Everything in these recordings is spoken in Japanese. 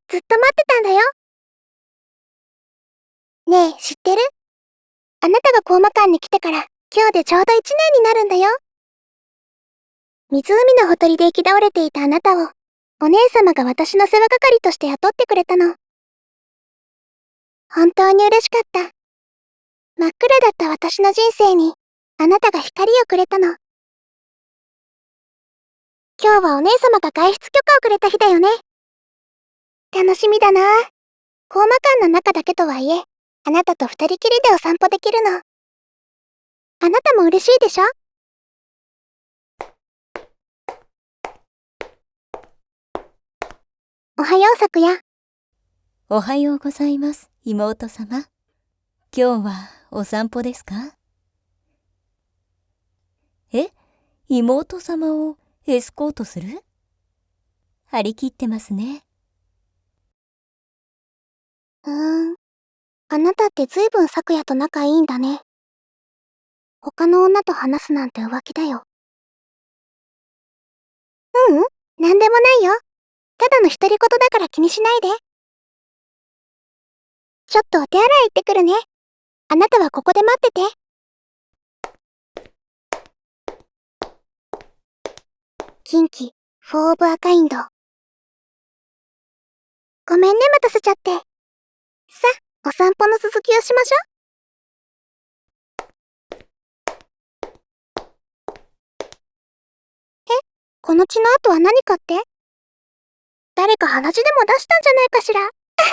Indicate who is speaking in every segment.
Speaker 1: ずっと待ってたんだよ。ねえ、知ってる？あなたがコーマ館に来てから今日でちょうど1年になるんだよ。湖のほとりで行き倒れていたあなたをお姉様が私の世話係として雇ってくれたの。本当に嬉しかった。真っ暗だった私の人生にあなたが光をくれたの。今日はお姉様が外出許可をくれた日だよね。楽しみだな。コーマ館の中だけとはいえ、あなたと二人きりでお散歩できるの。あなたも嬉しいでしょ？おはよう、咲夜。
Speaker 2: おはようございます、妹様。今日はお散歩ですか？え、妹様をエスコートする？張り切ってますね。
Speaker 1: あなたってずいぶん咲夜と仲いいんだね。他の女と話すなんて浮気だよ。なんでもないよ。ただの独り言だから気にしないで。ちょっとお手洗い行ってくるね。あなたはここで待ってて。近畿、フォー・オブ・アカインド。ごめんね、待たせちゃって。さ、お散歩の続きをしましょ。この血の跡は何かって？誰か鼻血でも出したんじゃないかしら。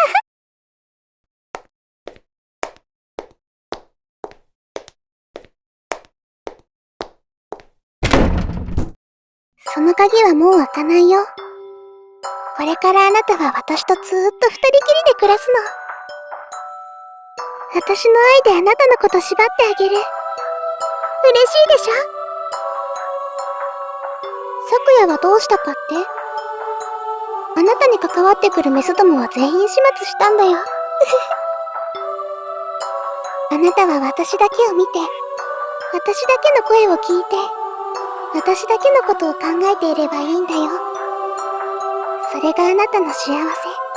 Speaker 1: その鍵はもう開かないよ。これからあなたは私とずーっと二人きりで暮らすの。私の愛であなたのこと縛ってあげる。嬉しいでしょ？咲夜はどうしたかって？あなたに関わってくるメスどもは全員始末したんだよ。あなたは私だけを見て、私だけの声を聞いて、私だけのことを考えていればいいんだよ。それがあなたの幸せ。ずーっ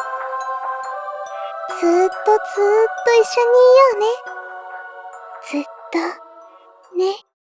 Speaker 1: とずーっと一緒にいようね。ずっと、ね。